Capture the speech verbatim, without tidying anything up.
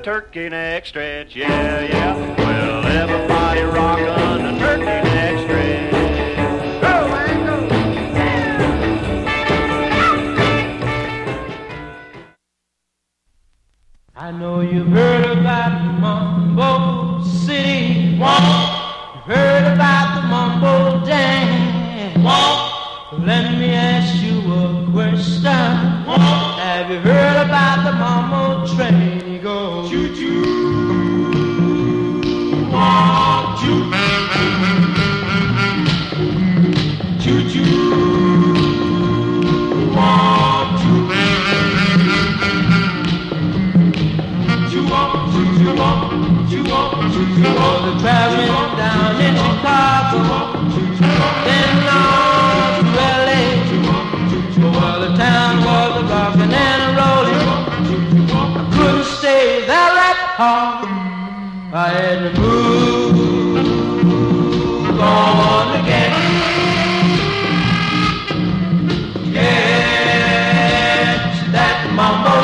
turkey neck stretch, yeah, yeah. Well, everybody rockin' a turkey neck stretch. Go, man, go. I know you've heard about Mambo City Walk. You've heard about the Mambo Dance Walk. Let me ask you a question. Walk. Have you heard about the Mambo train? He goes choo-choo, walk, choo, choo-choo, walk, choo. Oh, the traveling down in Chicago, then on to L A. Well, the town was a rockin' and a rollin'. I couldn't stay there that hard. I had to move on again. Yes, that mambo.